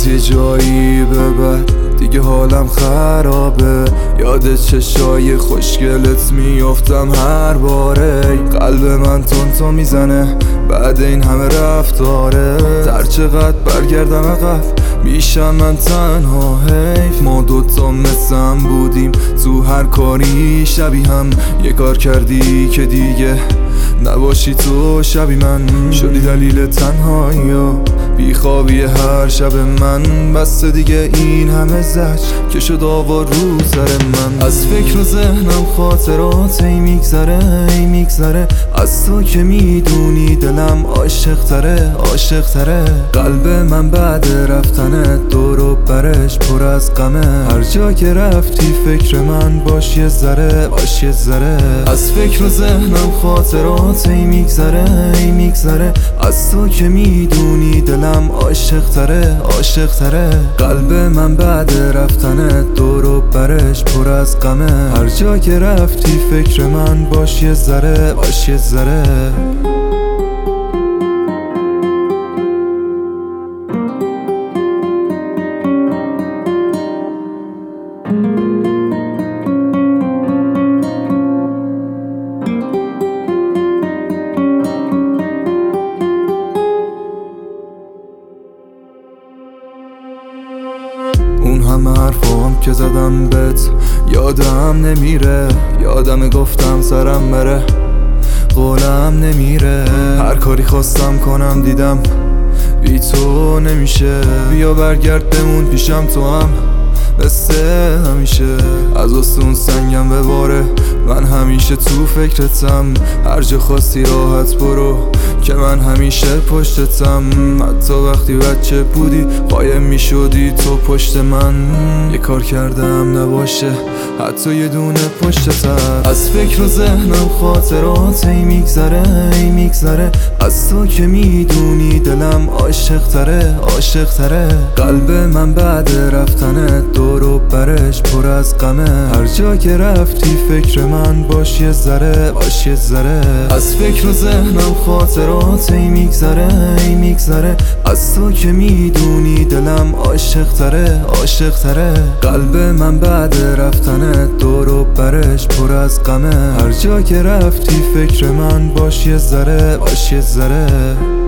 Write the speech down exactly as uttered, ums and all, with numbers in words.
از یه جایی به بعد دیگه حالم خرابه، یاد چشای خوشگلت میافتم هر باره. قلب من تون تون میزنه بعد این همه رفتاره، در چقدر برگردم عقب میشم من تنها. حیف ما دوتا مثل بودیم تو هر کاری شبیه هم، یه کار کردی که دیگه نباشی تو شبی من. شدی دلیل تنهایی و بیخوابی هر شب من، بس دیگه این همه زج که شد آوار رو سر من. از فکر و ذهنم خاطرات ای میگذره ای میگذره، از تو که میدونی دلم عاشق تره عاشق تره. قلب من بعد رفتنت دور و برش پر از غمه، هر جا که رفتی فکر من باش یه ذره باش یه ذره. از فکر و ذهنم خاطرات ای میگذره ای میگذره، از تو که میدونی دلم عاشق تره عاشق تره. قلب من بعد رفتنت دور و برش پر از غمه، هر جا که رفتی فکر من باش یه ذره باش یه ذره. اون همه حرفام که زدم بهت یادم نمیره، یادم گفتم سرم بره قولم نمیره. هر کاری خواستم کنم دیدم بی تو نمیشه، بیا برگرد بمون پیشم تو هم مثل همیشه. از آسون سنگم بباره من همیشه تو فکرتم، هر جا خواستی راحت برو که من همیشه پشتتم. حتی وقتی بچه بودی قایم می شدی تو پشت من، یه کار کردم نباشه حتی یه دونه پشتتم. از فکر و ذهنم خاطرات ای میگذره ای میگذره، از تو که میدونی دلم عاشق تره عاشق تره. قلب من بعد رفتنت دور و برش پر از غمه، هر جا که رفتی فکر من باش یه ذره باش یه ذره. از فکر و ذهنم خاطرات ای میگذره ای میگذره، از تو که میدونی دلم عاشق تره عاشق تره. قلب من بعد رفتنت دور و برش پر از غمه، هر جا که رفتی فکر من باش یه ذره باش یه ذره.